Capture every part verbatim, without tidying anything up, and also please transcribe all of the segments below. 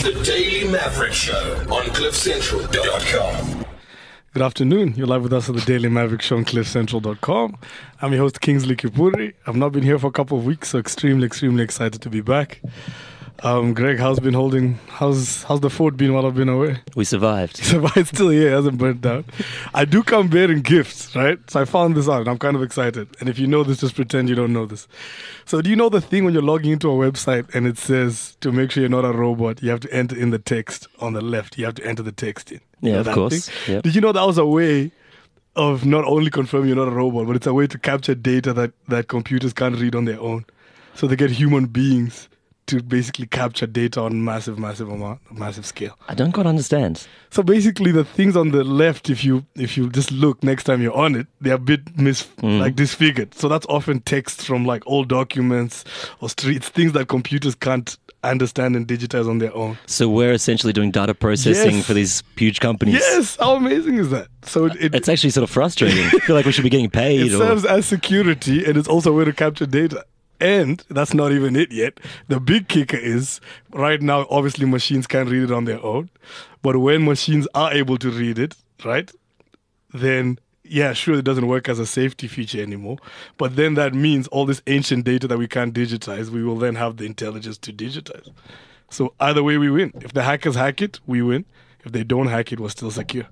The Daily Maverick Show on cliff central dot com. Good afternoon. You're live with us at the Daily Maverick Show on cliff central dot com. I'm your host, Kingsley Kipuri. I've not been here for a couple of weeks, so extremely, extremely excited to be back. Um, Greg, how's been holding? How's how's the fort been while I've been away? We survived. Survived, still here, hasn't burnt down. I do come bearing gifts, right? So I found this out, and I'm kind of excited. And if you know this, just pretend you don't know this. So do you know the thing when you're logging into a website and it says to make sure you're not a robot, you have to enter in the text on the left. You have to enter the text in. Yeah, You know of that course. thing? Yep. Did you know that was a way of not only confirming you're not a robot, but it's a way to capture data that, that computers can't read on their own. So they get human beings to basically capture data on massive, massive amount, massive scale. I don't quite understand. So basically, the things on the left, if you if you just look next time you're on it, they're a bit mis Mm. like disfigured. So that's often text from like old documents or streets, things that computers can't understand and digitize on their own. So we're essentially doing data processing Yes. for these huge companies. Yes, how amazing is that? So it, it, It's actually sort of frustrating. I feel like we should be getting paid. it or, serves as security, and it's also a way to capture data. And that's not even it yet. The big kicker is, right now, obviously machines can't read it on their own. But when machines are able to read it, right, then, yeah, sure, it doesn't work as a safety feature anymore. But then that means all this ancient data that we can't digitize, we will then have the intelligence to digitize. So either way, we win. If the hackers hack it, we win. If they don't hack it, we're still secure.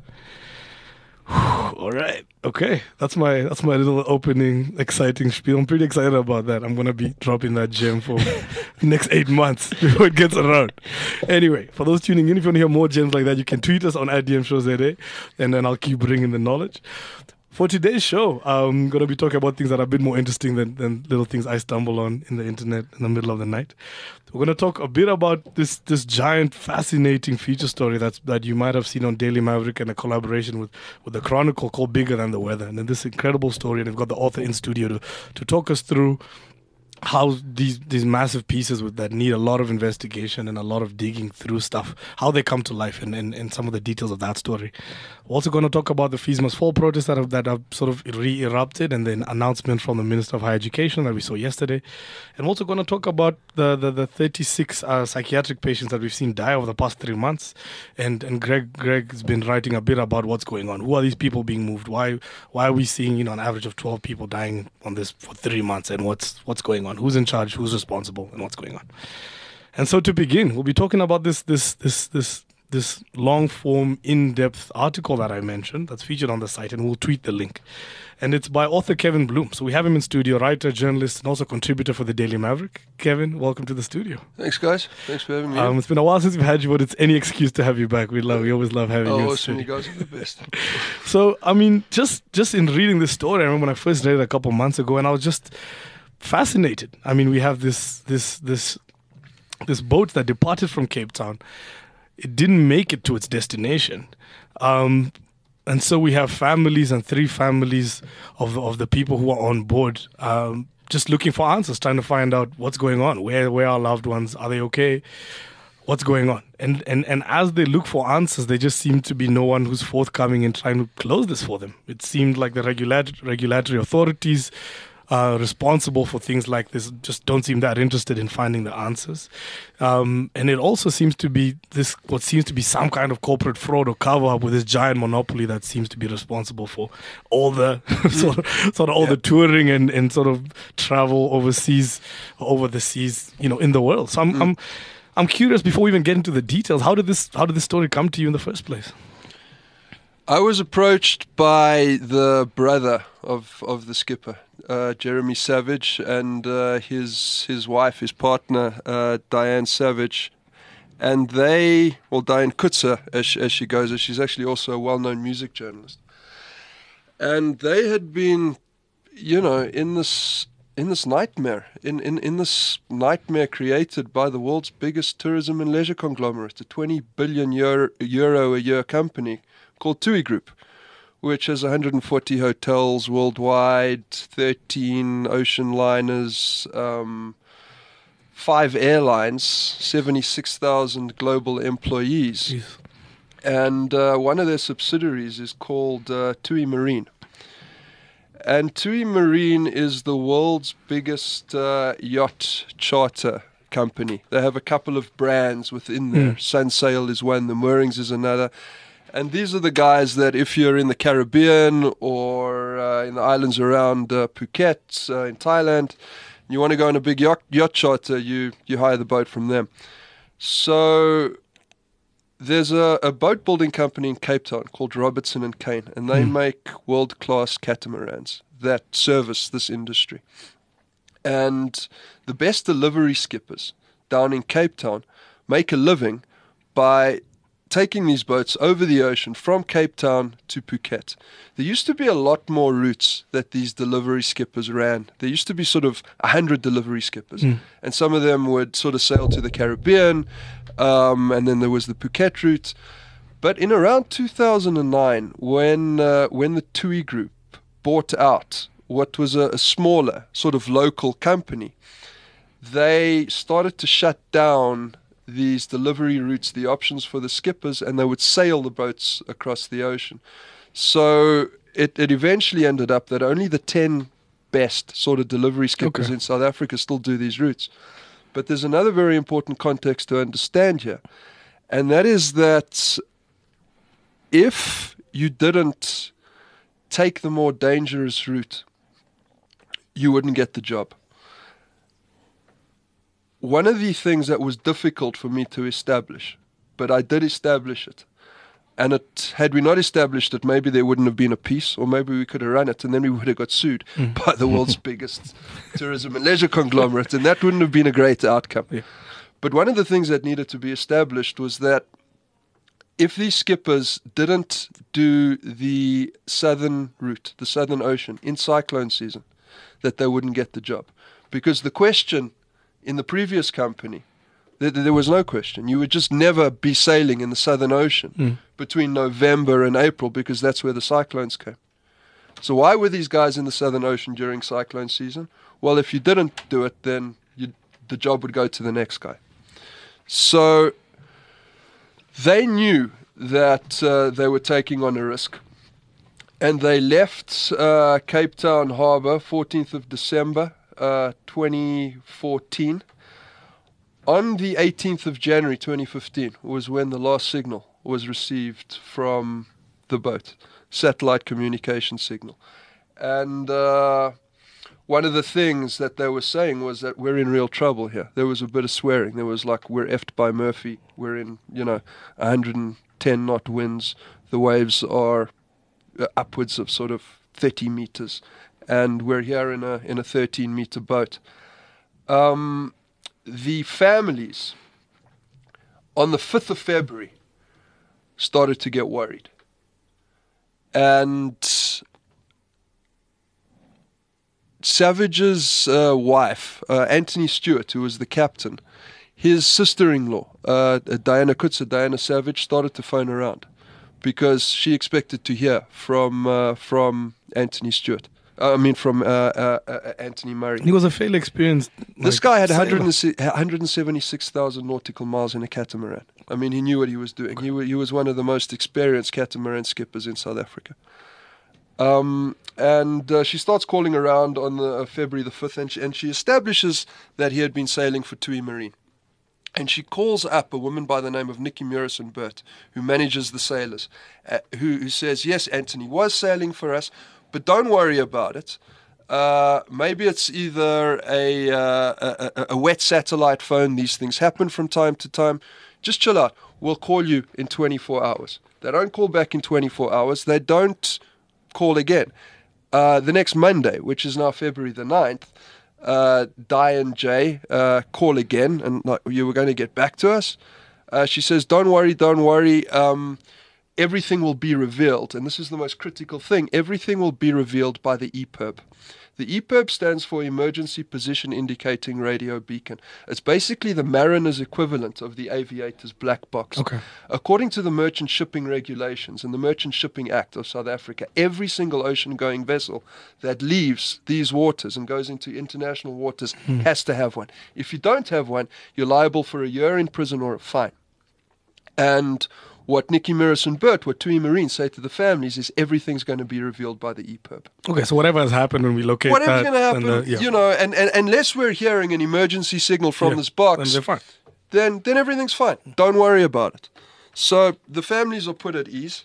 All right. Okay. That's my that's my little opening exciting spiel. I'm pretty excited about that. I'm gonna be dropping that gem for the next eight months before it gets around. Anyway, for those tuning in, if you want to hear more gems like that, you can tweet us on at D M Show Z A, and then I'll keep bringing the knowledge. For today's show, I'm going to be talking about things that are a bit more interesting than, than little things I stumble on in the internet in the middle of the night. We're going to talk a bit about this this giant, fascinating feature story that's that you might have seen on Daily Maverick and a collaboration with, with the Chronicle called Bigger Than the Weather. And then this incredible story, and we've got the author in studio to, to talk us through how these these massive pieces with that need a lot of investigation and a lot of digging through stuff, how they come to life, and, and, and some of the details of that story. We're also going to talk about the Fees Must Fall protests that have, that have sort of re-erupted, and then announcement from the Minister of Higher Education that we saw yesterday. And we're also going to talk about the, the, the thirty-six uh, psychiatric patients that we've seen die over the past three months. And and Greg Greg's been writing a bit about what's going on. Who are these people being moved? Why why are we seeing, you know, an average of twelve people dying on this for three months? And what's what's going on? Who's in charge? Who's responsible? And what's going on? And so to begin, we'll be talking about this this this this this long form, in-depth article that I mentioned that's featured on the site, and we'll tweet the link. And it's by author Kevin Bloom. So we have him in studio, writer, journalist, and also contributor for the Daily Maverick. Kevin, welcome to the studio. Thanks, guys. Thanks for having me. Um, it's been a while since we've had you, but it's any excuse to have you back. We love, we always love having oh, you. in awesome. You studio. guys are the best. So, I mean, just just in reading this story, I remember when I first read it a couple months ago, and I was just fascinated. I mean, we have this this this this boat that departed from Cape Town. It didn't make it to its destination. Um, and so we have families and three families of of the people who are on board, um, just looking for answers, trying to find out what's going on. Where where are our loved ones? Are they okay? What's going on? And and and as they look for answers, there just seemed to be no one who's forthcoming in trying to close this for them. It seemed like the regulat- regulatory authorities Uh, responsible for things like this just don't seem that interested in finding the answers. Um, and it also seems to be this, what seems to be some kind of corporate fraud or cover up with this giant monopoly that seems to be responsible for all the sort of, sort of all Yeah. the touring and, and sort of travel overseas, over the seas, you know, in the world. So I'm, Mm. I'm, I'm curious, before we even get into the details, how did this, how did this story come to you in the first place? I was approached by the brother of, of the skipper, uh, Jeremy Savage, and uh, his his wife, his partner, uh, Diane Savage. And they, well, Diane Kutzer, as she, as she goes, as she's actually also a well-known music journalist. And they had been, you know, in this in this nightmare, in, in, in this nightmare created by the world's biggest tourism and leisure conglomerate, a twenty billion euro, euro a year company called TUI Group, which has one hundred forty hotels worldwide, thirteen ocean liners, um, five airlines, seventy-six thousand global employees. Jeez. And uh, one of their subsidiaries is called uh, TUI Marine. And TUI Marine is the world's biggest uh, yacht charter company. They have a couple of brands within there. Sunsail is one, the Moorings is another. And these are the guys that if you're in the Caribbean or uh, in the islands around uh, Phuket, uh, in Thailand, you want to go on a big yacht, yacht charter, you, you hire the boat from them. So there's a, a boat building company in Cape Town called Robertson and Kane, and they mm. make world-class catamarans that service this industry. And the best delivery skippers down in Cape Town make a living by taking these boats over the ocean from Cape Town to Phuket. There used to be a lot more routes that these delivery skippers ran. There used to be sort of a hundred delivery skippers, mm. and some of them would sort of sail to the Caribbean, um, and then there was the Phuket route. But in around two thousand nine, when uh, when the TUI Group bought out what was a, a smaller sort of local company, they started to shut down these delivery routes, the options for the skippers, and they would sail the boats across the ocean. So it, it eventually ended up that only the ten best sort of delivery skippers okay. in South Africa still do these routes. But there's another very important context to understand here, and that is that if you didn't take the more dangerous route, you wouldn't get the job. One of the things that was difficult for me to establish, but I did establish it, and it, had we not established it, maybe there wouldn't have been a peace, or maybe we could have run it, and then we would have got sued mm. by the world's biggest tourism and leisure conglomerate, and that wouldn't have been a great outcome. Yeah. But one of the things that needed to be established was that if these skippers didn't do the southern route, the Southern Ocean, in cyclone season, that they wouldn't get the job. Because the question in the previous company, there, there was no question. You would just never be sailing in the Southern Ocean mm. between November and April, because that's where the cyclones came. So why were these guys in the Southern Ocean during cyclone season? Well, if you didn't do it, then you, the job would go to the next guy. So they knew that uh, they were taking on a risk. And they left uh, Cape Town Harbour, fourteenth of December, uh, twenty fourteen. On the eighteenth of January, twenty fifteen, was when the last signal was received from the boat, satellite communication signal. And uh, one of the things that they were saying was that we're in real trouble here. There was a bit of swearing. There was like, we're effed by Murphy. We're in, you know, one hundred ten knot winds. The waves are upwards of sort of thirty meters, and we're here in a in a thirteen meter boat. Um, the families on the fifth of February started to get worried, and Savage's uh, wife, uh, Anthony Stewart, who was the captain, his sister-in-law, uh, Diana Kutsa, Diana Savage, started to phone around, because she expected to hear from uh, from Anthony Stewart. Uh, I mean, from uh, uh, uh, Anthony Murray. He was a fairly experienced. This like, guy had one hundred seventy-six thousand nautical miles in a catamaran. I mean, he knew what he was doing. He, w- he was one of the most experienced catamaran skippers in South Africa. Um, and uh, she starts calling around on the, uh, February the fifth, and she, and she establishes that he had been sailing for TUI Marine. And she calls up a woman by the name of Nikki Murison-Burt, who manages the sailors, uh, who, who says, yes, Anthony was sailing for us, but don't worry about it. Uh, maybe it's either a, uh, a, a wet satellite phone. These things happen from time to time. Just chill out. We'll call you in twenty-four hours. They don't call back in twenty-four hours. They don't call again. Uh, the next Monday, which is now February the ninth, Uh, Diane J uh, call again, and like, you were going to get back to us. Uh, she says, don't worry, don't worry. Um, everything will be revealed. And this is the most critical thing. Everything will be revealed by the E P I B. The E P I B stands for Emergency Position Indicating Radio Beacon. It's basically the mariner's equivalent of the aviator's black box. Okay. According to the Merchant Shipping Regulations and the Merchant Shipping Act of South Africa, every single ocean-going vessel that leaves these waters and goes into international waters hmm. has to have one. If you don't have one, you're liable for a year in prison or a fine. And what Nicky Meares and Bert, what Tui Marine say to the families is everything's going to be revealed by the E P I B. Okay, so whatever has happened when we locate Whatever's that, going to happen, and, uh, yeah. you know, and, and unless we're hearing an emergency signal from Yeah, this box, then they're fine. then then everything's fine. Don't worry about it. So the families are put at ease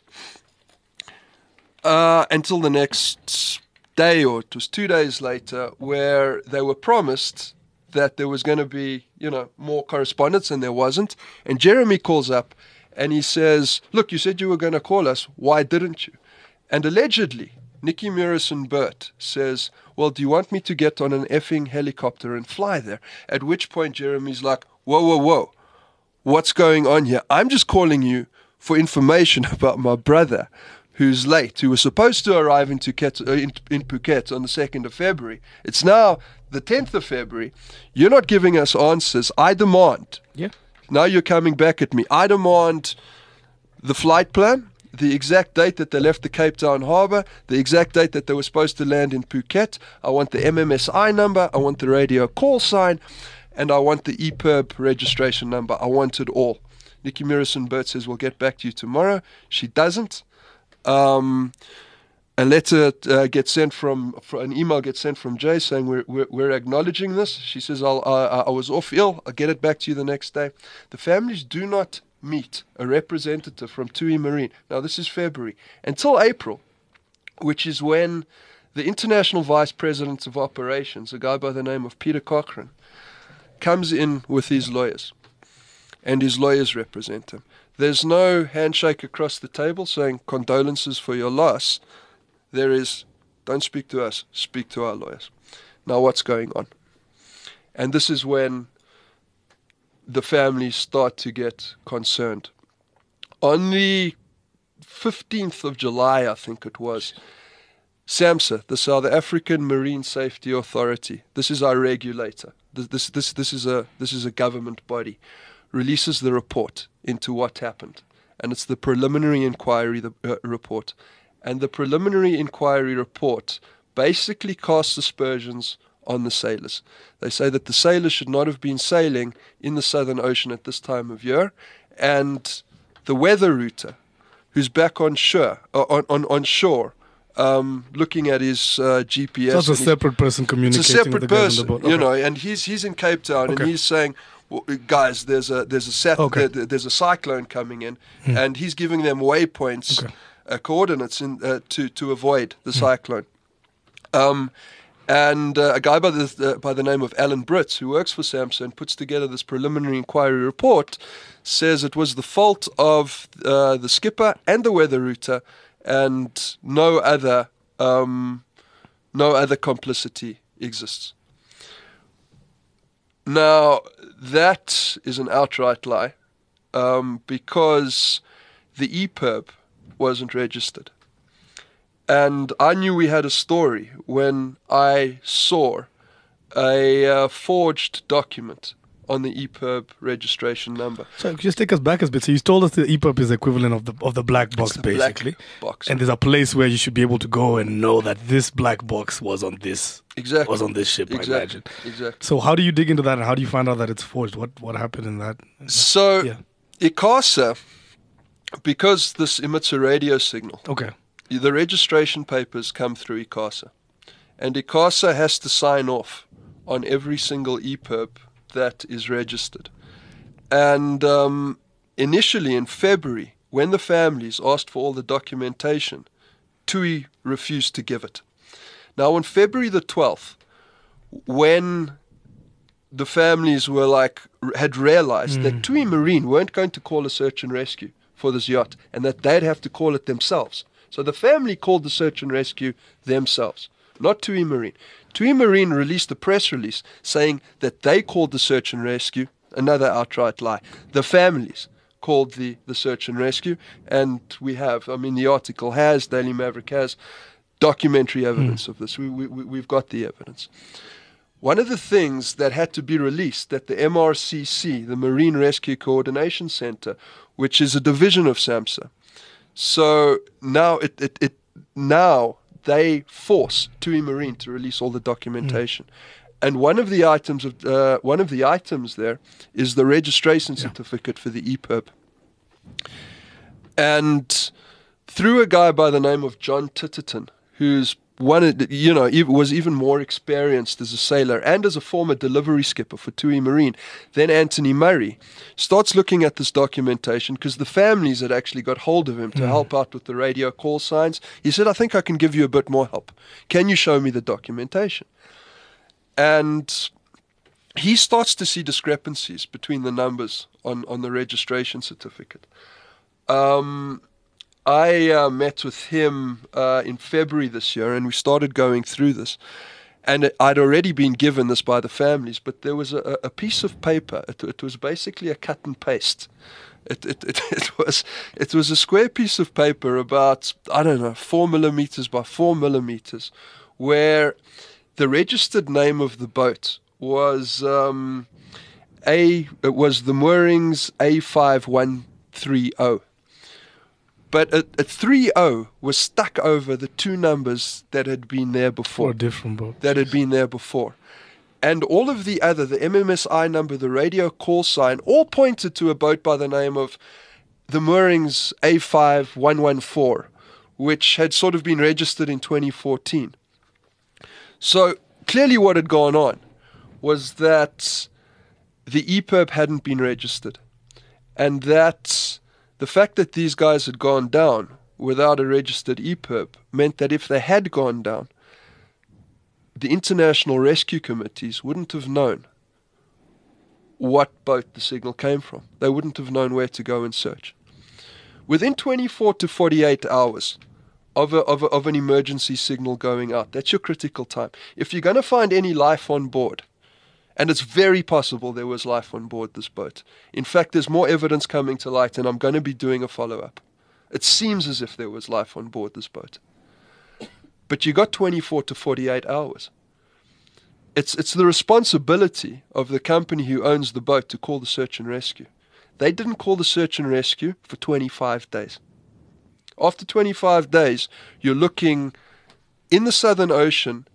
uh, until the next day, or it was two days later, where they were promised that there was going to be, you know, more correspondence, and there wasn't. And Jeremy calls up and he says, look, you said you were going to call us. Why didn't you? And allegedly, Nicky Meares and Bert says, well, do you want me to get on an effing helicopter and fly there? At which point Jeremy's like, whoa, whoa, whoa. What's going on here? I'm just calling you for information about my brother who's late, who was supposed to arrive in Phuket, uh, in, in Phuket on the second of February. It's now the tenth of February. You're not giving us answers. I demand. Yeah. Now you're coming back at me. I demand the flight plan, the exact date that they left the Cape Town harbour, the exact date that they were supposed to land in Phuket. I want the M M S I number. I want the radio call sign. And I want the E P I B registration number. I want it all. Nicky Meares and Bert says, we'll get back to you tomorrow. She doesn't. Um, a letter uh, gets sent from, from, an email gets sent from Jay saying we're, we're, we're acknowledging this. She says, I'll, uh, I was off ill. I'll get it back to you the next day. The families do not meet a representative from Tui Marine. Now, this is February. Until April, which is when the International Vice President of Operations, a guy by the name of Peter Cochrane, comes in with his lawyers, and his lawyers represent him. There's no handshake across the table saying condolences for your loss. There is, don't speak to us, speak to our lawyers. Now what's going on? And this is when the families start to get concerned. On the fifteenth of July, I think it was, SAMHSA, the South African Marine Safety Authority, this is our regulator, this, this, this, this, is a, this is a government body, releases the report into what happened. And it's the preliminary inquiry the, uh, report. And the preliminary inquiry report basically casts aspersions on the sailors. They say that the sailors should not have been sailing in the Southern Ocean at this time of year. And the weather router, who's back on shore, uh, on, on, on shore, Um, looking at his uh, G P S. So it's a separate person communicating It's a separate with the guys person, on the boat. you Okay. know, and he's he's in Cape Town, Okay. and he's saying, well, guys, there's a there's a sat- Okay. there, there's a cyclone coming in, and he's giving them waypoints, Okay. uh, coordinates in uh, to to avoid the cyclone. Um, and uh, a guy by the uh, by the name of Alan Brits, who works for SAMHSA and puts together this preliminary inquiry report, says it was the fault of uh, the skipper and the weather router, and no other um, no other complicity exists. Now that is an outright lie, um, because the E P I B wasn't registered. And I knew we had a story when I saw a uh, forged document on the E P I B registration number. So just take us back a bit. So you told us the E P I B is equivalent of the of the black box, the black basically. box. And there's a place where you should be able to go and know that this black box was on this Exactly. was on this ship. I Exactly. imagine. Exactly. So how do you dig into that, and how do you find out that it's forged? What what happened in that? So Yeah. ICASA, because this emits a radio signal, Okay. the registration papers come through ICASA, and ICASA has to sign off on every single E P I B that is registered. And um, initially in February, when the families asked for all the documentation, TUI refused to give it. Now on February the twelfth, when the families were like, had realized that TUI Marine weren't going to call a search and rescue for this yacht, and that they'd have to call it themselves. So the family called the search and rescue themselves, not TUI Marine. TUI Marine released a press release saying that they called the search and rescue, another outright lie. The families called the, the search and rescue, and we have, I mean, the article has, Daily Maverick has, documentary evidence of this. We, we, we've got the evidence. One of the things that had to be released at the M R C C, the Marine Rescue Coordination Center, which is a division of SAMHSA. So now it, it, it now they force TUI Marine to release all the documentation. Mm. And one of the items of uh, one of the items there is the registration certificate for the E P I B. and through a guy by the name of John Titterton, who's one, of- you know, ev- was even more experienced as a sailor and as a former delivery skipper for TUI Marine than Anthony Murray, starts looking at this documentation because the families had actually got hold of him to help out with the radio call signs. He said, I think I can give you a bit more help. Can you show me the documentation? And he starts to see discrepancies between the numbers on, on the registration certificate. Um... I uh, met with him uh, in February this year, and we started going through this. And I'd already been given this by the families, but there was a, a piece of paper. It, it was basically a cut and paste. It, it, it, it was it was a square piece of paper about, I don't know, four millimeters by four millimeters, where the registered name of the boat was um, a it was the Moorings A five one three zero. But a, a three oh was stuck over the two numbers that had been there For before. a different boat. That had been there before. And all of the other, the M M S I number, the radio call sign, all pointed to a boat by the name of the Moorings A five one one four, which had sort of been registered in twenty fourteen. So clearly what had gone on was that the E P I R B hadn't been registered. And that the fact that these guys had gone down without a registered E P I R B meant that if they had gone down, the international rescue committees wouldn't have known what boat the signal came from. They wouldn't have known where to go and search. Within twenty-four to forty-eight hours of, a, of, a, of an emergency signal going out, that's your critical time. If you're going to find any life on board, and it's very possible there was life on board this boat. In fact, there's more evidence coming to light, and I'm going to be doing a follow-up. It seems as if there was life on board this boat. But you got twenty-four to forty-eight hours. It's, it's the responsibility of the company who owns the boat to call the search and rescue. They didn't call the search and rescue for twenty-five days. After twenty-five days, you're looking in the Southern Ocean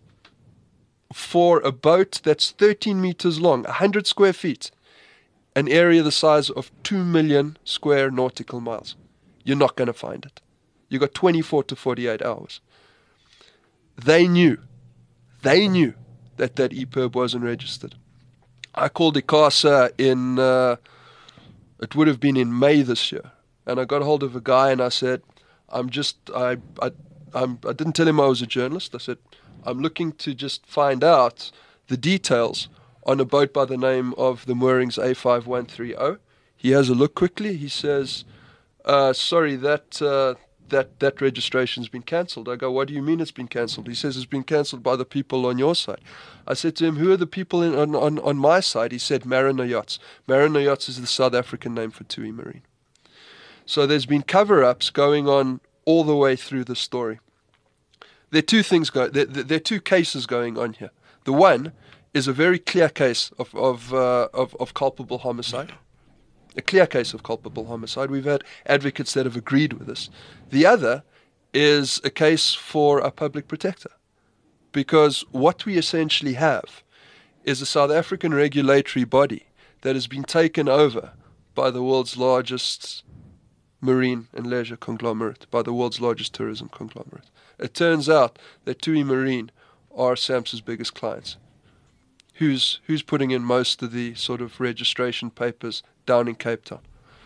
for a boat that's thirteen meters long, one hundred square feet, an area the size of two million square nautical miles. You're not going to find it. You got twenty-four to forty-eight hours. They knew, they knew that that E P I R B wasn't registered. I called ICASA in, uh, it would have been in May this year, and I got hold of a guy and I said, I'm just, I, I, I'm, I didn't tell him I was a journalist. I said, I'm looking to just find out the details on a boat by the name of the Moorings A five one three zero. He has a look quickly. He says, uh, sorry, that uh, that that registration's been cancelled. I go, what do you mean it's been cancelled? He says it's been cancelled by the people on your side. I said to him, who are the people in, on, on, on my side? He said, Mariner Yachts. Mariner Yachts is the South African name for TUI Marine. So there's been cover-ups going on all the way through the story. There are two things go. There, there are two cases going on here. The one is a very clear case of of, uh, of of culpable homicide, a clear case of culpable homicide. We've had advocates that have agreed with us. The other is a case for a public protector, because what we essentially have is a South African regulatory body that has been taken over by the world's largest marine and leisure conglomerate, by the world's largest tourism conglomerate. It turns out that TUI Marine are SAMHSA's biggest clients. Who's who's putting in most of the sort of registration papers down in Cape Town?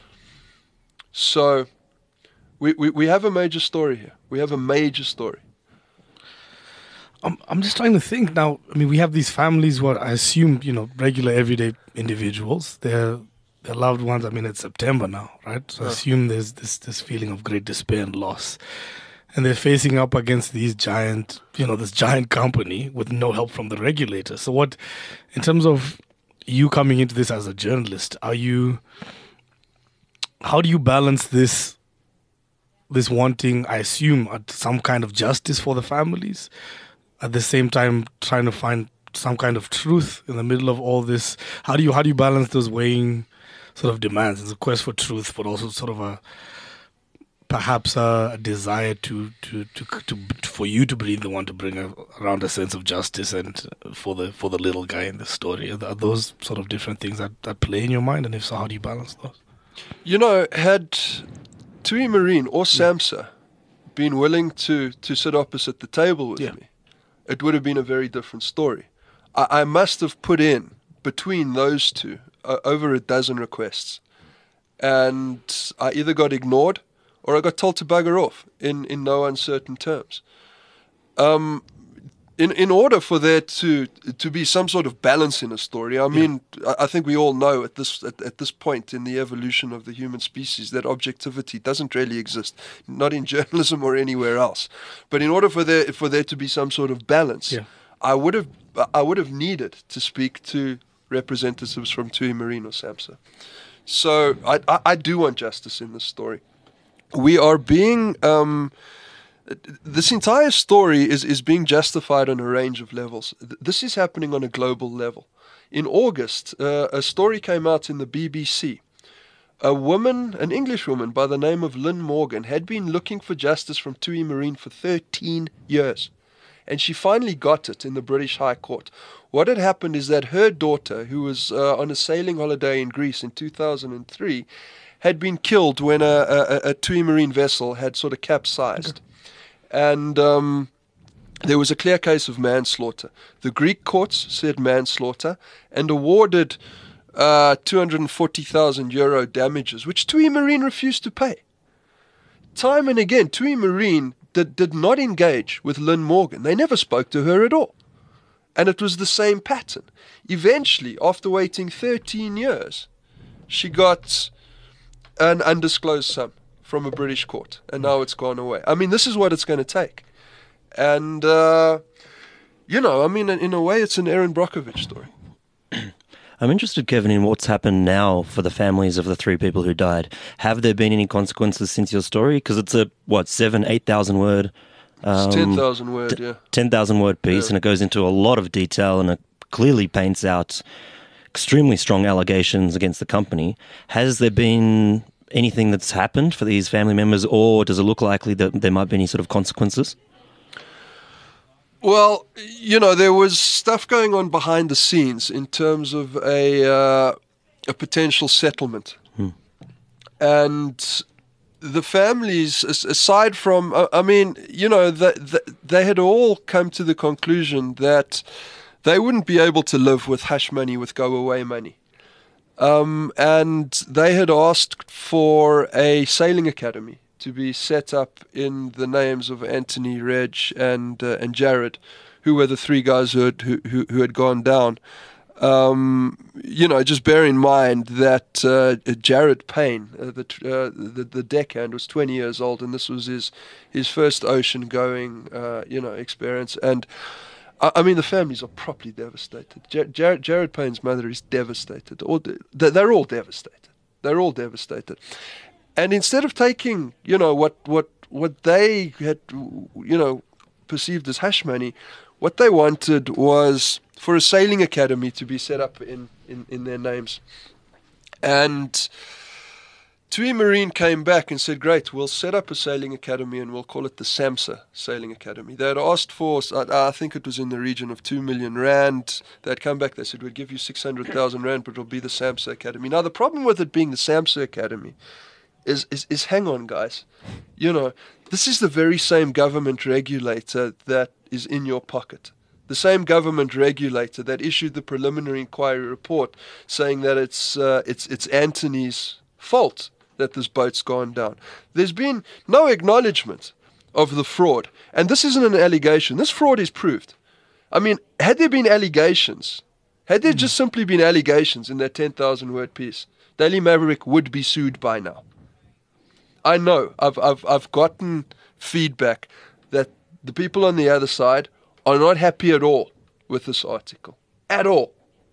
So we, we, we have a major story here. We have a major story. I'm I'm just trying to think now. I mean, we have these families who are, I assume, you know, regular everyday individuals. They're their loved ones. I mean, it's September now, right? So I Yeah. assume there's this this feeling of great despair and loss. And they're facing up against these giant, you know, this giant company with no help from the regulator. So what, in terms of you coming into this as a journalist, are you, how do you balance this, this wanting, I assume, at some kind of justice for the families, at the same time trying to find some kind of truth in the middle of all this? How do you, how do you balance those weighing sort of demands? It's a quest for truth, but also sort of a, perhaps a, a desire to, to, to, to, for you to be the one to bring a, around a sense of justice and for the for the little guy in the story. Are, are those sort of different things that, that play in your mind? And if so, how do you balance those? You know, had Tui Marine or SAMHSA been willing to, to sit opposite the table with Yeah. me, it would have been a very different story. I, I must have put in, between those two, uh, over a dozen requests. And I either got ignored or I got told to bugger off in, in no uncertain terms. Um, in in order for there to to be some sort of balance in a story, I mean, I, I think we all know at this at, at this point in the evolution of the human species that objectivity doesn't really exist, not in journalism or anywhere else. But in order for there for there to be some sort of balance, Yeah. I would have I would have needed to speak to representatives from Tui Marine or SAMHSA. So I, I I do want justice in this story. We are being um, this entire story is, is being justified on a range of levels. Th- This is happening on a global level. In August, uh, a story came out in the B B C. A woman, an English woman by the name of Lynn Morgan, had been looking for justice from Tui Marine for thirteen years. And she finally got it in the British High Court. What had happened is that her daughter, who was uh, on a sailing holiday in Greece in two thousand three, had been killed when a, a, a Tui Marine vessel had sort of capsized. And um, there was a clear case of manslaughter. The Greek courts said manslaughter and awarded uh, two hundred forty thousand euro damages, which Tui Marine refused to pay. Time and again, Tui Marine did, did not engage with Lynn Morgan. They never spoke to her at all. And it was the same pattern. Eventually, after waiting thirteen years, she got an undisclosed sum from a British court, and now it's gone away. I mean, this is what it's going to take. And, uh, you know, I mean, in, in a way, it's an Aaron Brockovich story. I'm interested, Kevin, in what's happened now for the families of the three people who died. Have there been any consequences since your story? Because it's a, what, seven, eight thousand word... Um, It's ten thousand word, yeah. ten thousand word piece, Yeah. and it goes into a lot of detail, and it clearly paints out extremely strong allegations against the company. Has there been anything that's happened for these family members, or does it look likely that there might be any sort of consequences? Well, you know, there was stuff going on behind the scenes in terms of a uh, a potential settlement. And the families, as- aside from, uh, I mean, you know, the, the, they had all come to the conclusion that they wouldn't be able to live with hush money, with go-away money. Um, and they had asked for a sailing academy to be set up in the names of Anthony, Reg, and uh, and Jared, who were the three guys who had, who, who, who had gone down. Um, you know, just bear in mind that uh, Jared Payne, uh, the, uh, the the deckhand, was twenty years old, and this was his his first ocean-going, uh, you know, experience. And I, I mean, the families are properly devastated. Jar- Jared, Jared Payne's mother is devastated. All de- they're all devastated. They're all devastated. And instead of taking, you know, what what what they had, you know, perceived as hush money, what they wanted was for a sailing academy to be set up in, in, in their names. And Tui Marine came back and said, great, we'll set up a sailing academy and we'll call it the SAMHSA Sailing Academy. They had asked for, I, I think it was in the region of two million rand. They had come back, they said, we'll give you six hundred thousand rand, but it'll be the SAMHSA Academy. Now, the problem with it being the SAMHSA Academy is, is, is hang on, guys. You know, this is the very same government regulator that is in your pocket. The same government regulator that issued the preliminary inquiry report saying that it's uh, it's it's Anthony's fault that this boat's gone down. There's been no acknowledgement of the fraud. And this isn't an allegation. This fraud is proved. I mean, had there been allegations, had there just simply been allegations in that ten thousand word piece, Daily Maverick would be sued by now. I know. I've I've I've gotten feedback that the people on the other side are not happy at all with this article. At all.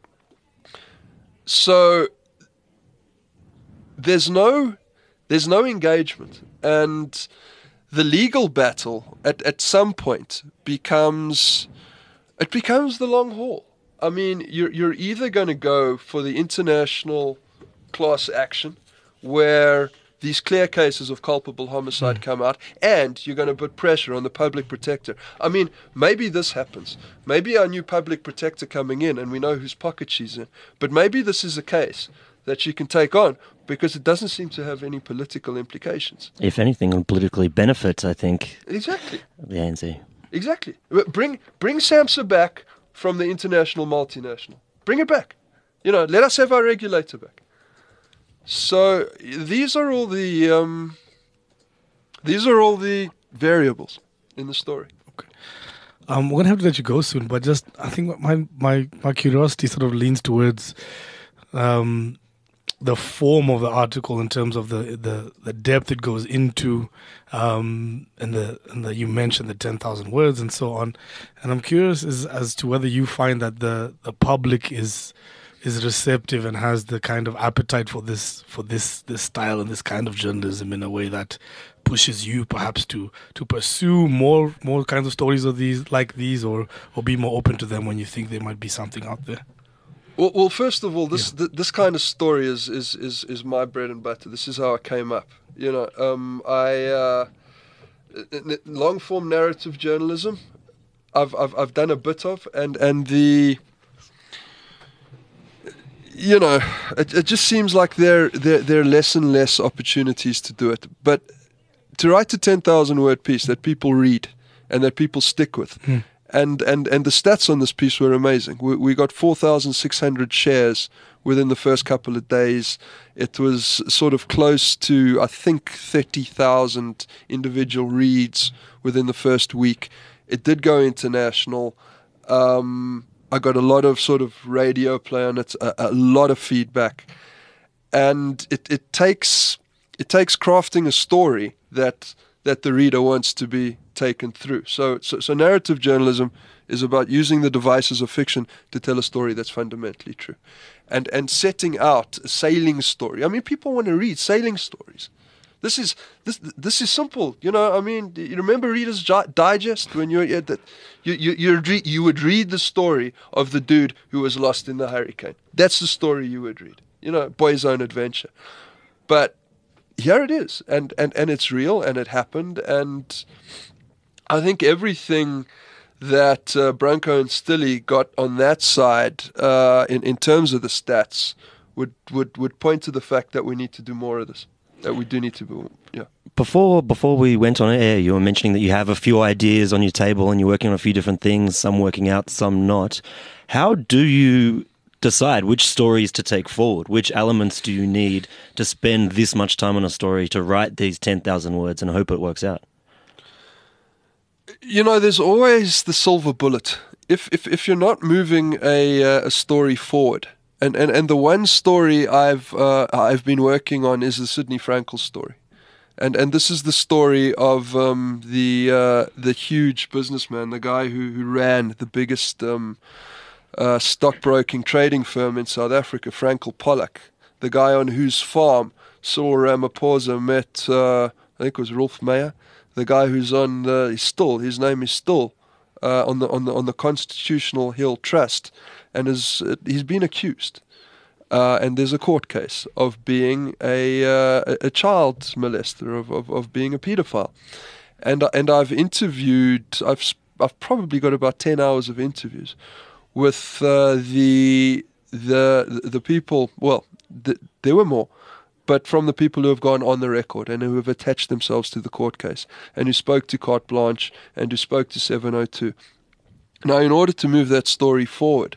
So there's no there's no engagement. And the legal battle at, at some point becomes it becomes the long haul. I mean, you're you're either gonna go for the international class action where these clear cases of culpable homicide mm. come out, and you're going to put pressure on the public protector. I mean, maybe this happens. Maybe our new public protector coming in, and we know whose pocket she's in, but maybe this is a case that she can take on because it doesn't seem to have any political implications. If anything, it would politically benefit, I think, Exactly. the A N C. Exactly. But Bring bring SAMHSA back from the international multinational. Bring it back. You know, let us have our regulator back. So these are all the um, these are all the variables in the story. Um, we're gonna have to let you go soon, but just I think my my my curiosity sort of leans towards um, the form of the article in terms of the the, the depth it goes into, um, and the and the you mentioned the ten thousand words and so on, and I'm curious as as to whether you find that the the public is is receptive and has the kind of appetite for this for this this style and this kind of journalism in a way that pushes you perhaps to to pursue more more kinds of stories of these like these or or be more open to them when you think there might be something out there. Well, well first of all, this Yeah. th- this kind of story is, is, is, is my bread and butter. This is how I came up. You know, um, I uh, long form narrative journalism. I've I've I've done a bit of, and and the. You know, it, it just seems like there, there there are less and less opportunities to do it. But to write a ten thousand word piece that people read and that people stick with, Hmm. and, and, and the stats on this piece were amazing. We, we got four thousand six hundred shares within the first couple of days. It was sort of close to, I think, thirty thousand individual reads within the first week. It did go international. Um, I got a lot of sort of radio play on it, a, a lot of feedback, and it, it takes it takes crafting a story that that the reader wants to be taken through. So, so so narrative journalism is about using the devices of fiction to tell a story that's fundamentally true, and and setting out a sailing story. I mean, people want to read sailing stories. This is this this is simple, you know. I mean, you remember Reader's Digest when you were at that, you you you'd re- you would read the story of the dude who was lost in the hurricane. That's the story you would read, you know, Boy's Own Adventure. But here it is, and and and it's real, and it happened, and I think everything that uh, Branko and Stilly got on that side, uh, in in terms of the stats, would would would point to the fact that we need to do more of this. That we do need to do, yeah. Before before we went on air, you were mentioning that you have a few ideas on your table and you're working on a few different things, some working out, some not. How do you decide which stories to take forward? Which elements do you need to spend this much time on a story to write these ten thousand words and hope it works out? You know, there's always the silver bullet. If if, if you're not moving a, uh, a story forward, And, and and the one story I've uh, I've been working on is the Sidney Frankel story, and and this is the story of um, the uh, the huge businessman, the guy who, who ran the biggest um, uh, stockbroking trading firm in South Africa, Frankel Pollock, the guy on whose farm Cyril Ramaphosa met uh, I think it was Rolf Meyer, the guy who's on the, he's still his name is still uh, on the on the on the Constitutional Hill Trust. And is, he's been accused, uh, and there's a court case of being a uh, a child molester, of, of, of being a paedophile, and and I've interviewed, I've I've probably got about ten hours of interviews with uh, the the the people. Well, the, there were more, but from the people who have gone on the record and who have attached themselves to the court case, and who spoke to Carte Blanche and who spoke to seven oh two. Now, in order to move that story forward,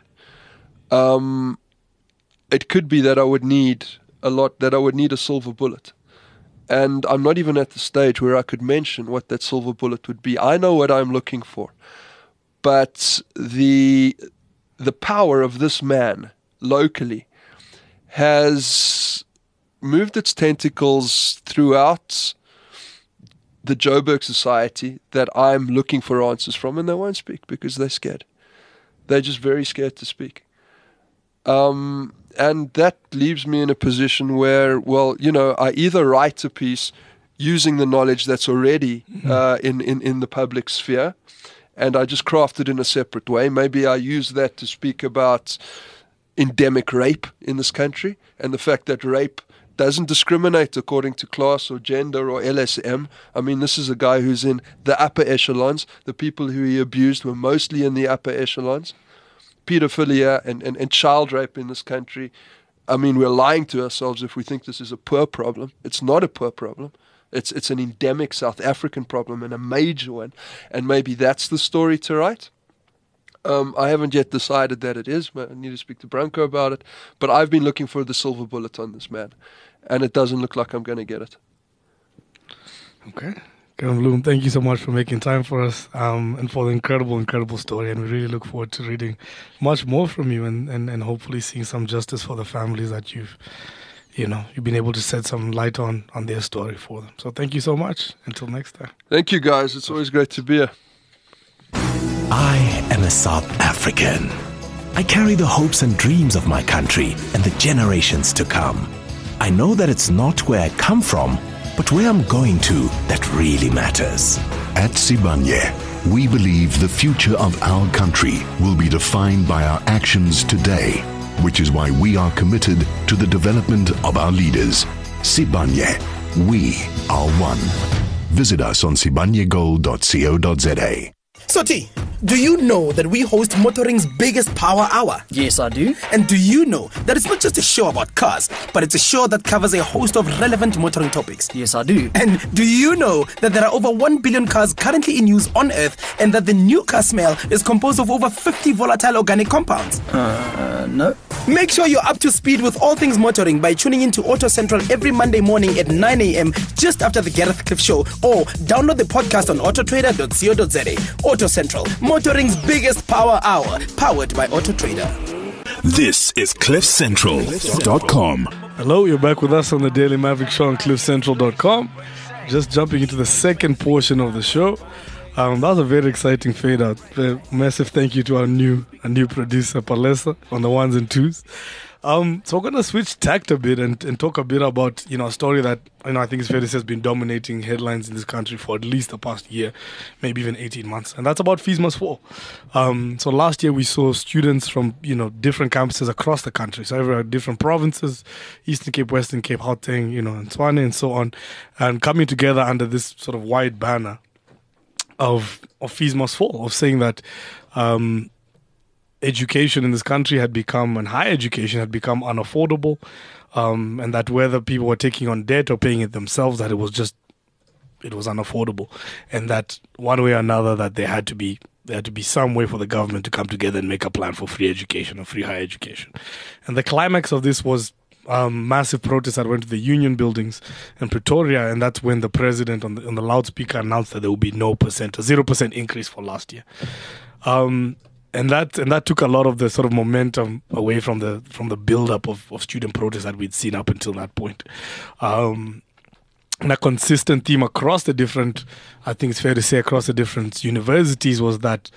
Um, it could be that I would need a lot, that I would need a silver bullet. And I'm not even at the stage where I could mention what that silver bullet would be. I know what I'm looking for. But the the power of this man locally has moved its tentacles throughout the Joburg society that I'm looking for answers from, and they won't speak because they're scared. They're just very scared to speak. Um, and that leaves me in a position where, well, you know, I either write a piece using the knowledge that's already uh, in, in, in the public sphere, and I just craft it in a separate way. Maybe I use that to speak about endemic rape in this country and the fact that rape doesn't discriminate according to class or gender or L S M. I mean, this is a guy who's in the upper echelons. The people who he abused were mostly in the upper echelons. Pedophilia and, and, and child rape in this country I mean, we're lying to ourselves if we think this is a poor problem. It's not a poor problem. It's it's an endemic South African problem and a major one. And maybe that's the story to write. Um, I haven't yet decided that it is. I need to speak to Branko about it. But I've been looking for the silver bullet on this, man. And it doesn't look like I'm going to get it. Okay. Kevin Bloom, thank you so much for making time for us um, and for the incredible, incredible story. And we really look forward to reading much more from you and, and, and hopefully seeing some justice for the families that you've, you know, you've been able to shed some light on, on their story for them. So thank you so much. Until next time. Thank you, guys. It's always great to be here. I am a South African. I carry the hopes and dreams of my country and the generations to come. I know that it's not where I come from, but where I'm going to that really matters. At Sibanye, we believe the future of our country will be defined by our actions today, which is why we are committed to the development of our leaders. Sibanye, we are one. Visit us on sibanye gold dot co dot za. So T, do you know that we host Motoring's biggest power hour? Yes, I do. And do you know that it's not just a show about cars, but it's a show that covers a host of relevant motoring topics? Yes, I do. And do you know that there are over one billion cars currently in use on Earth and that the new car smell is composed of over fifty volatile organic compounds? Uh, no. Make sure you're up to speed with all things motoring by tuning into Auto Central every Monday morning at nine a.m. just after the Gareth Cliff Show, or download the podcast on auto trader dot co dot za. Auto Central, Motoring's biggest power hour, powered by Auto Trader. This is cliff central dot com. Hello, you're back with us on the Daily Maverick Show on cliff central dot com. Just jumping into the second portion of the show. Um, that was a very exciting fade out. A massive thank you to our new our new producer, Palesa, on the ones and twos. Um, so we're going to switch tact a bit and, and talk a bit about, you know, a story that, you know, I think it's fair to say has been dominating headlines in this country for at least the past year, maybe even eighteen months. And that's about Fees Must Fall. Um, so last year we saw students from, you know, different campuses across the country. So every different provinces, Eastern Cape, Western Cape, Gauteng, you know, and Tshwane and so on, and coming together under this sort of wide banner of, of Fees Must Fall, of saying that, um, education in this country had become, and higher education had become unaffordable, um, and that whether people were taking on debt or paying it themselves, that it was just, it was unaffordable, and that one way or another that there had to be, there had to be some way for the government to come together and make a plan for free education or free higher education. And the climax of this was um, massive protests that went to the union buildings in Pretoria, and that's when the president on the, on the loudspeaker announced that there will be no percent, a zero percent increase for last year. Um, And that and that took a lot of the sort of momentum away from the from the build-up of, of student protests that we'd seen up until that point. Um, and a consistent theme across the different, I think it's fair to say, across the different universities was that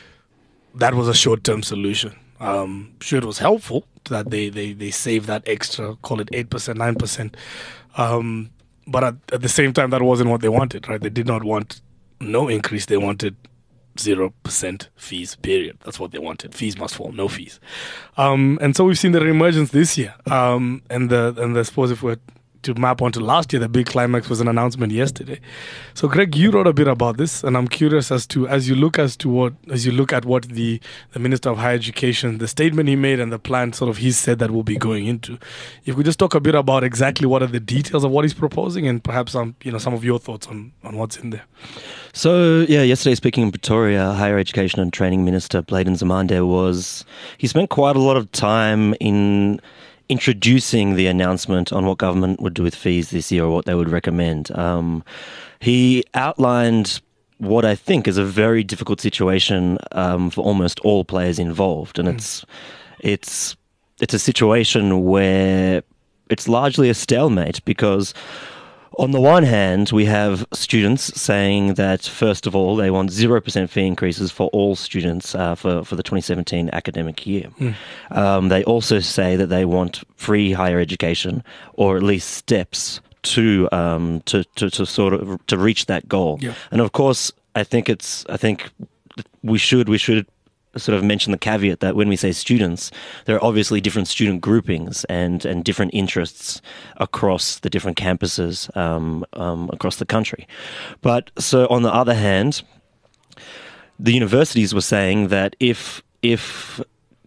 that was a short-term solution. Um, sure, it was helpful that they, they, they saved that extra, call it eight percent, nine percent. Um, but at, at the same time, that wasn't what they wanted, right? They did not want no increase. They wanted zero percent fees, period. That's what they wanted. Fees must fall, no fees. Um, and so we've seen the reemergence this year. Um, and the, and I suppose if we're to map onto last year, the big climax was an announcement yesterday. So Greg, you wrote a bit about this, and I'm curious as to, as you look as to what, as you look at what the, the Minister of Higher Education, the statement he made and the plan sort of he said that we'll be going into. If we could just talk a bit about exactly what are the details of what he's proposing, and perhaps some, you know, some of your thoughts on, on what's in there. So, yeah, yesterday speaking in Pretoria, Higher Education and Training Minister Bladen Nzimande was, he spent quite a lot of time in introducing the announcement on what government would do with fees this year or what they would recommend. Um, he outlined what I think is a very difficult situation um, for almost all players involved, and mm. it's it's it's a situation where it's largely a stalemate because on the one hand, we have students saying that, first of all, they want zero percent fee increases for all students uh, for, for the twenty seventeen academic year. Mm. Um, they also say that they want free higher education, or at least steps to um, to, to, to sort of to reach that goal. Yeah. And of course, I think it's I think we should we should sort of mention the caveat that when we say students, there are obviously different student groupings and, and different interests across the different campuses um, um, across the country. But so on the other hand, the universities were saying that if if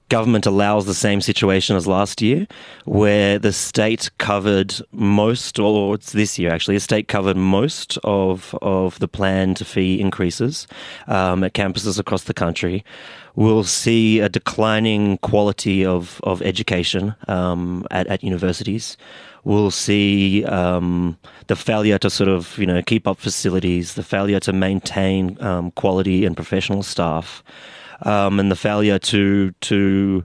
government allows the same situation as last year, where the state covered most, or it's this year actually, the state covered most of of the planned fee increases um, at campuses across the country. We'll see a declining quality of, of education um, at, at universities. We'll see um, the failure to sort of, you know, keep up facilities, the failure to maintain um, quality and professional staff. Um, and the failure to to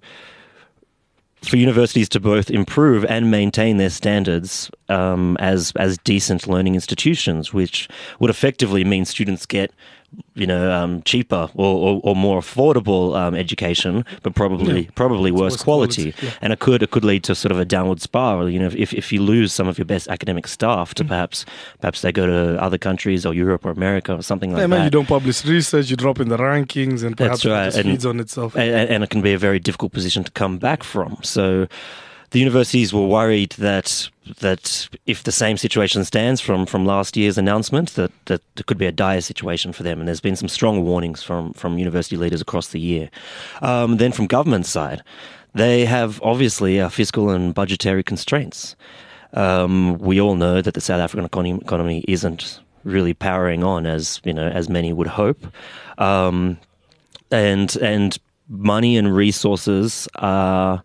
for universities to both improve and maintain their standards um, as as decent learning institutions, which would effectively mean students get, you know, um, cheaper or, or, or more affordable um, education, but probably Yeah. probably worse, worse quality. quality, yeah. And it could it could lead to sort of a downward spiral. You know, if if you lose some of your best academic staff to perhaps perhaps they go to other countries or Europe or America or something like Yeah, man, that. you don't publish research, you drop in the rankings, and perhaps That's right. it just And- feeds on itself. and, and it can be a very difficult position to come back from. So the universities were worried that that if the same situation stands from, from last year's announcement, that, that there could be a dire situation for them. And there's been some strong warnings from, from university leaders across the year. Um, then from government side, they have obviously uh, fiscal and budgetary constraints. Um, we all know that the South African economy, economy isn't really powering on as, you know, as many would hope. Um, and and money and resources are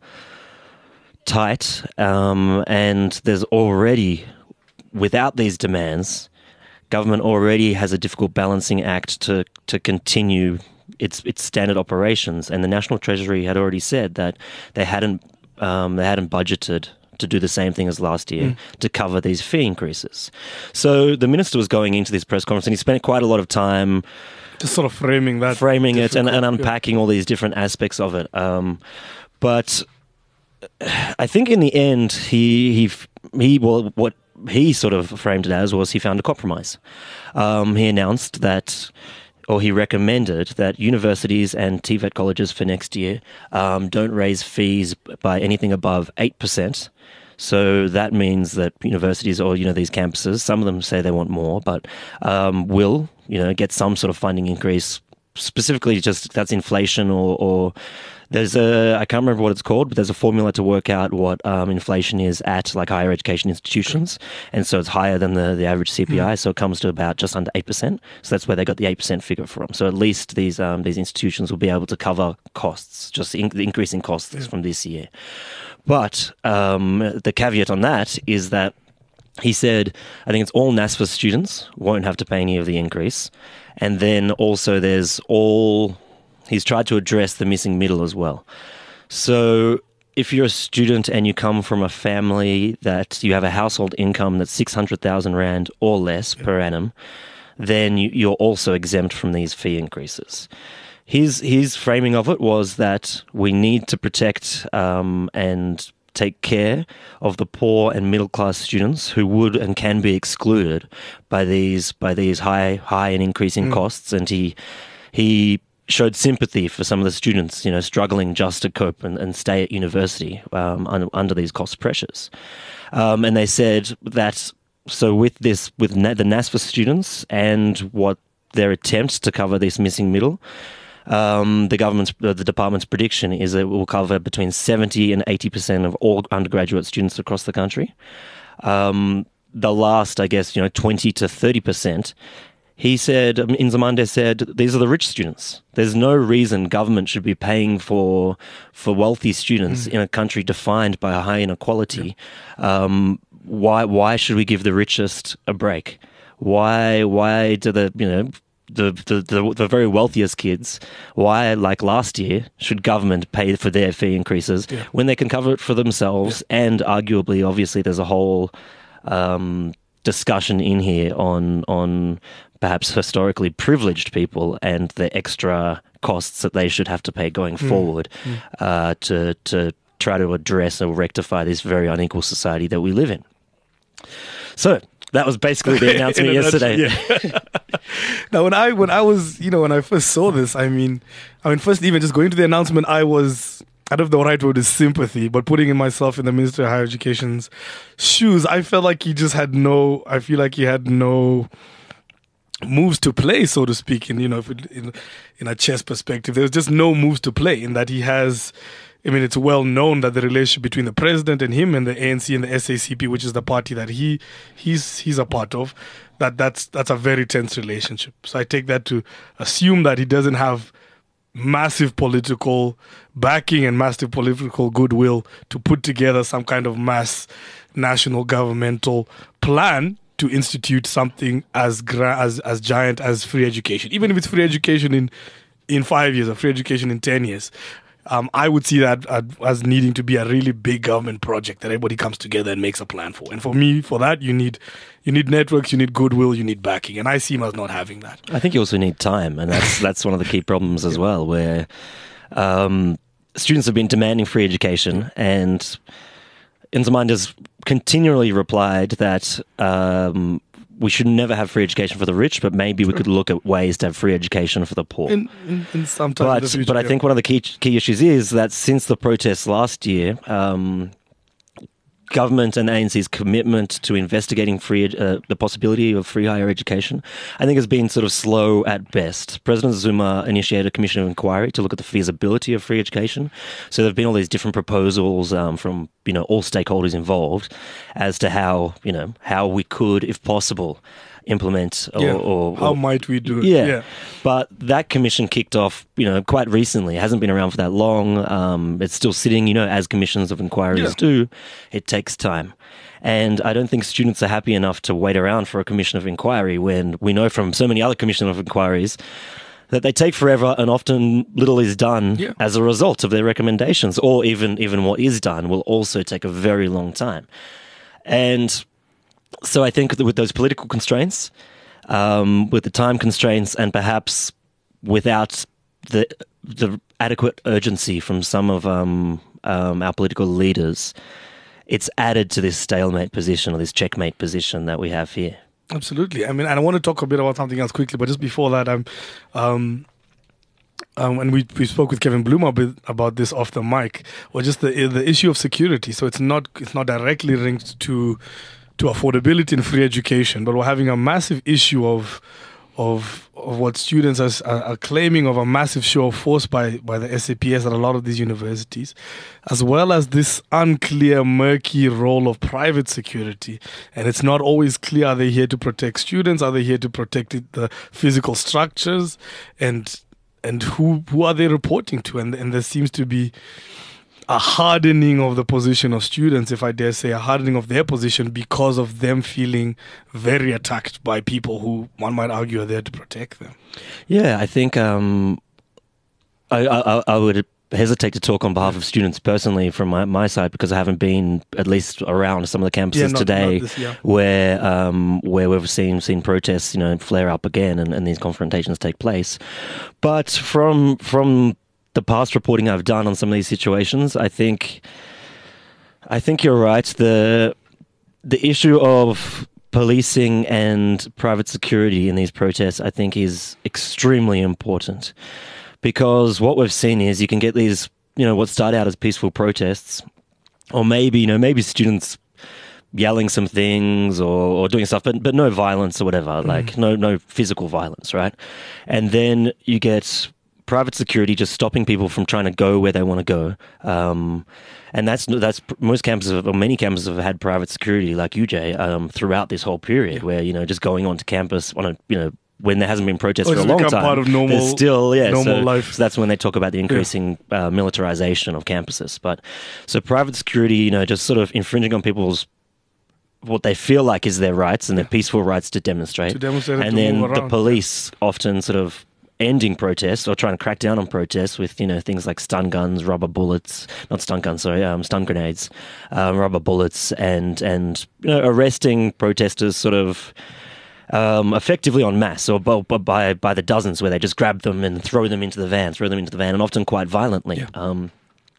tight, um, and there's already, without these demands, government already has a difficult balancing act to to continue its its standard operations. And the National Treasury had already said that they hadn't um, they hadn't budgeted to do the same thing as last year mm. to cover these fee increases. So the minister was going into this press conference, and he spent quite a lot of time just sort of framing that, framing it and, and yeah. unpacking all these different aspects of it. Um, but I think in the end, he he he well, what he sort of framed it as was he found a compromise. Um, he announced that, or he recommended that universities and T VET colleges for next year um, don't raise fees by anything above eight percent. So that means that universities or, you know, these campuses, some of them say they want more, but um, will, you know, get some sort of funding increase, specifically just that's inflation or, or there's a, I can't remember what it's called, but there's a formula to work out what um, inflation is at like higher education institutions. And so it's higher than the, the average C P I. Mm. So it comes to about just under eight percent. So that's where they got the eight percent figure from. So at least these um, these institutions will be able to cover costs, just in, the increasing costs yeah. from this year. But um, the caveat on that is that he said, I think it's all NASFA students won't have to pay any of the increase. And then also there's all, he's tried to address the missing middle as well. So if you're a student and you come from a family that you have a household income that's six hundred thousand rand or less yeah. per annum, then you, you're also exempt from these fee increases. His his framing of it was that we need to protect um, and take care of the poor and middle class students who would and can be excluded by these by these high high and increasing mm. costs. And he he showed sympathy for some of the students, you know, struggling just to cope and, and stay at university um, un, under these cost pressures. Um, and they said that so with this with na- the NASFA students and what their attempts to cover this missing middle. Um, the government's, uh, the department's prediction is that it will cover between seventy and eighty percent of all undergraduate students across the country. Um, the last, I guess, you know, twenty to thirty percent, he said, um, Nzimande said, these are the rich students. There's no reason government should be paying for for wealthy students mm. in a country defined by a high inequality. Yeah. Um, why why should we give the richest a break? Why why do the, you know, The, the the the very wealthiest kids, why, like last year, should government pay for their fee increases yeah. when they can cover it for themselves? Yeah. And arguably, obviously, there's a whole um, discussion in here on on perhaps historically privileged people and the extra costs that they should have to pay going mm. forward mm. Uh, to to try to address or rectify this very unequal society that we live in. So that was basically the announcement yesterday. Yeah. Now, when I when I was, you know, when I first saw this, I mean, I mean, first even just going to the announcement, I was, I don't know if the right word is sympathy, but putting in myself in the Minister of Higher Education's shoes, I felt like he just had no, I feel like he had no moves to play, so to speak, in, you know, if it, in, in a chess perspective. There was just no moves to play in that he has, I mean, it's well known that the relationship between the president and him and the A N C and the S A C P, which is the party that he he's he's a part of, that that's that's a very tense relationship. So I take that to assume that he doesn't have massive political backing and massive political goodwill to put together some kind of mass national governmental plan to institute something as gra- as as giant as free education. Even if it's free education in in five years or free education in ten years, um, I would see that as needing to be a really big government project that everybody comes together and makes a plan for. And for me, for that, you need you need networks, you need goodwill, you need backing. And I see him as not having that. I think you also need time, and that's that's one of the key problems as well, where um, students have been demanding free education, and Nzimande has continually replied that um, we should never have free education for the rich, but maybe we could look at ways to have free education for the poor. In, in, in some time but in the future, but I yeah. think one of the key key issues is that since the protests last year, um, government and A N C's commitment to investigating free uh, the possibility of free higher education, I think has been sort of slow at best. President Zuma initiated a commission of inquiry to look at the feasibility of free education. So there have been all these different proposals um, from you know all stakeholders involved as to how you know how we could, if possible, implement or, Yeah. or, or How might we do it? yeah. Yeah. But that commission kicked off, you know, quite recently. It hasn't been around for that long. Um, it's still sitting, you know, as commissions of inquiries Yeah. do. It takes time. And I don't think students are happy enough to wait around for a commission of inquiry when we know from so many other commission of inquiries that they take forever and often little is done Yeah. as a result of their recommendations, or even, even what is done will also take a very long time. And so I think that with those political constraints, um, with the time constraints, and perhaps without the the adequate urgency from some of um, um, our political leaders, it's added to this stalemate position or this checkmate position that we have here. Absolutely. I mean, and I want to talk a bit about something else quickly, but just before that, I'm, um, um, and we we spoke with Kevin Bloom a bit about this off the mic, or just the the issue of security. So it's not it's not directly linked to to affordability and free education, but we're having a massive issue of of of what students are, are, are claiming of a massive show of force by, by the S A P S at a lot of these universities, as well as this unclear, murky role of private security. And it's not always clear, are they here to protect students? Are they here to protect it, the physical structures? And and who who are they reporting to? And, and there seems to be a hardening of the position of students, if I dare say, a hardening of their position because of them feeling very attacked by people who one might argue are there to protect them. Yeah, I think um, I, I, I would hesitate to talk on behalf of students personally from my, my side, because I haven't been at least around some of the campuses Yeah, not- today not this year. where um, where we've seen seen protests, you know, flare up again and, and these confrontations take place. But from from the past reporting I've done on some of these situations, I think I think you're right. The the issue of policing and private security in these protests, I think, is extremely important, because what we've seen is you can get these, you know, what start out as peaceful protests, or maybe, you know, maybe students yelling some things or, or doing stuff, but but no violence or whatever, like no no physical violence, right? And then you get private security just stopping people from trying to go where they want to go, um, and that's that's most campuses have, or many campuses have had private security, like U J, um, throughout this whole period, where you know just going onto campus on a you know when there hasn't been protests Oh, for a it's long become time, part of normal- there's still yeah normal so, life. so that's when they talk about the increasing uh, militarization of campuses. But so private security, you know, just sort of infringing on people's what they feel like is their rights and their peaceful rights to demonstrate, To demonstrate and and to then move the around. police often sort of ending protests or trying to crack down on protests with, you know, things like stun guns, rubber bullets, not stun guns, sorry, um, stun grenades, um, rubber bullets, and, and you know, arresting protesters sort of um, effectively en masse or by, by, by the dozens, where they just grab them and throw them into the van, throw them into the van, and often quite violently. Yeah. Um,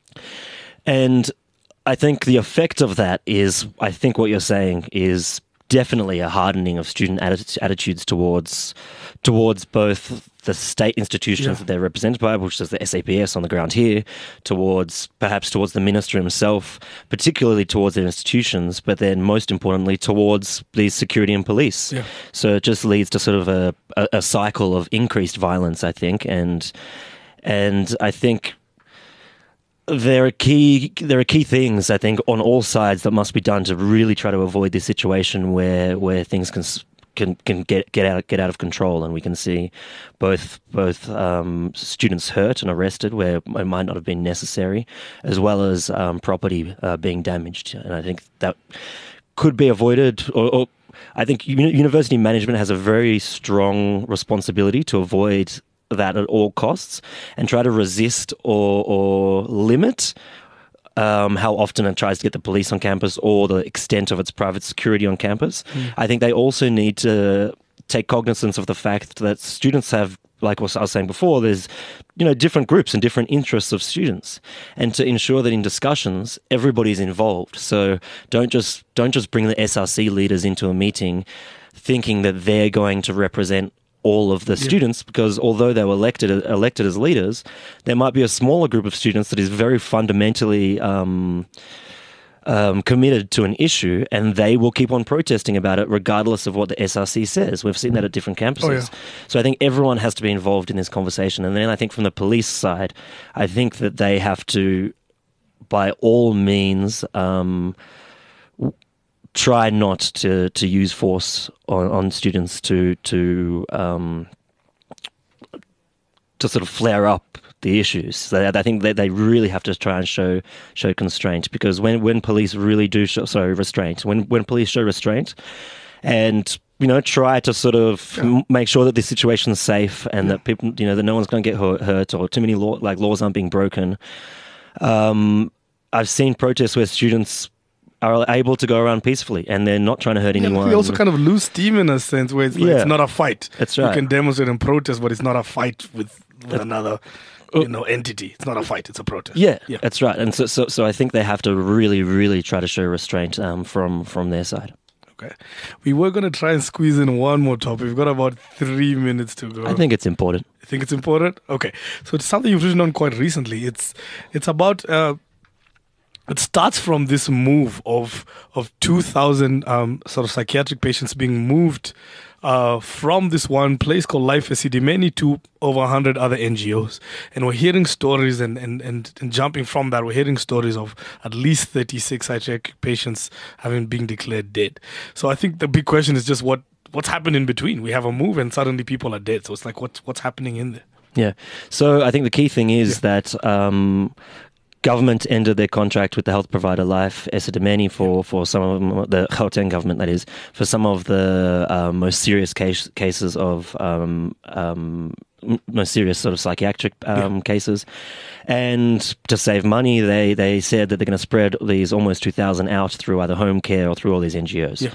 and I think the effect of that is, I think what you're saying is definitely a hardening of student atti- attitudes towards towards both the state institutions Yeah. that they're represented by, which is the S A P S on the ground here, towards perhaps towards the minister himself, particularly towards their institutions, but then most importantly towards the security and police. Yeah. So it just leads to sort of a, a, a cycle of increased violence, I think, and and I think there are key there are key things, I think, on all sides that must be done to really try to avoid this situation where where things can can can get get out get out of control, and we can see both both um, students hurt and arrested where it might not have been necessary, as well as um, property uh, being damaged. And I think that could be avoided, or, or I think uni- university management has a very strong responsibility to avoid that at all costs and try to resist or, or limit um, how often it tries to get the police on campus or the extent of its private security on campus. Mm. I think they also need to take cognizance of the fact that students have, like what I was saying before, there's, you know, different groups and different interests of students, and to ensure that in discussions everybody's involved. So don't just don't just bring the S R C leaders into a meeting thinking that they're going to represent all of the yeah. students, because although they were elected elected as leaders, there might be a smaller group of students that is very fundamentally um, um, committed to an issue, and they will keep on protesting about it regardless of what the S R C says. We've seen that at different campuses. Oh, yeah. So I think everyone has to be involved in this conversation. And then I think from the police side, I think that they have to, by all means, um, try not to, to use force on, on students to to um, to sort of flare up the issues. So I think that they really have to try and show show constraint, because when, when police really do show sorry restraint, when when police show restraint, and you know try to sort of yeah. make sure that the situation is safe and yeah. that people you know that no one's going to get hurt or too many law, like laws aren't being broken. Um, I've seen protests where students are able to go around peacefully and they're not trying to hurt anyone. Yeah, we also kind of lose steam in a sense where it's, like, yeah. it's not a fight. That's right. You can demonstrate and protest, but it's not a fight with, with another you know, entity. It's not a fight, it's a protest. Yeah, yeah. That's right. And so, so so I think they have to really, really try to show restraint um, from, from their side. Okay. We were going to try and squeeze in one more topic. We've got about three minutes to go. I think it's important. You think it's important? Okay. So it's something you've written on quite recently. It's it's about... Uh, It starts from this move of of two thousand um, sort of psychiatric patients being moved uh, from this one place called Life Esidimeni to over one hundred other N G Os. And we're hearing stories and, and, and, and jumping from that, we're hearing stories of at least thirty-six psychiatric patients having been declared dead. So I think the big question is just what what's happened in between. We have a move and suddenly people are dead. So it's like, what's, what's happening in there? Yeah. So I think the key thing is yeah. that... Um, government ended their contract with the health provider Life Esidimeni for, for some of them, the Gauteng government, that is, for some of the uh, most serious case, cases of um, um, most serious sort of psychiatric um, yeah. cases. And to save money, they, they said that they're going to spread these almost two thousand out through either home care or through all these N G Os. Yeah.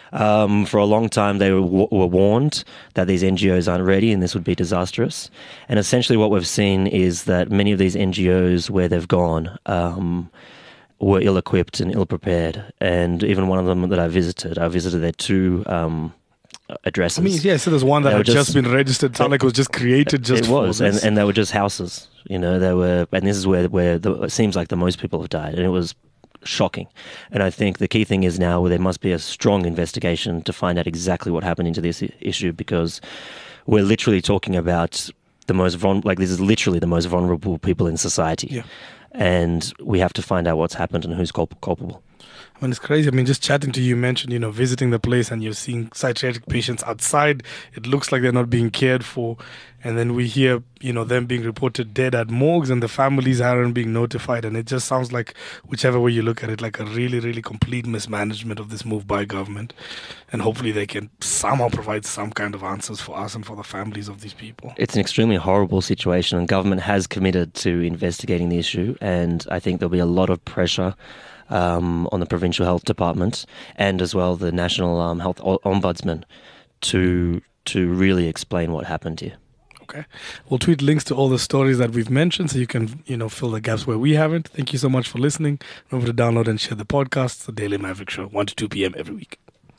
Um, for a long time, they were, were warned that these N G Os aren't ready and this would be disastrous. And essentially what we've seen is that many of these N G Os, where they've gone, um, were ill-equipped and ill-prepared. And even one of them that I visited, I visited their two um, addresses. I mean, yeah, so there's one that had just, just been registered. It sounded like it was just created just it was, for this. And, and they were just houses. You know, they were, and this is where, where the, it seems like the most people have died. And it was shocking. And I think the key thing is now where there must be a strong investigation to find out exactly what happened into this issue, because we're literally talking about the most vulnerable, like this is literally the most vulnerable people in society. Yeah. And we have to find out what's happened and who's culp- culpable. I mean, it's crazy. I mean, just chatting to you, you mentioned, you know, visiting the place and you're seeing psychiatric patients outside. It looks like they're not being cared for. And then we hear, you know, them being reported dead at morgues and the families aren't being notified. And it just sounds like, whichever way you look at it, like a really, really complete mismanagement of this move by government. And hopefully they can somehow provide some kind of answers for us and for the families of these people. It's an extremely horrible situation, and government has committed to investigating the issue. And I think there'll be a lot of pressure Um, on the Provincial Health Department and as well the National um, Health Ombudsman to to really explain what happened here. Okay. We'll tweet links to all the stories that we've mentioned so you can, you know, fill the gaps where we haven't. Thank you so much for listening. Remember to download and share the podcast, The Daily Maverick Show, one to two p.m. every week.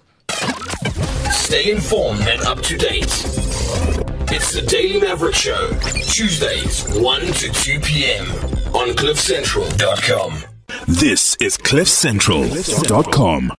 Stay informed and up to date. It's The Daily Maverick Show, Tuesdays, one to two p.m. on cliff central dot com. This is cliff central dot com.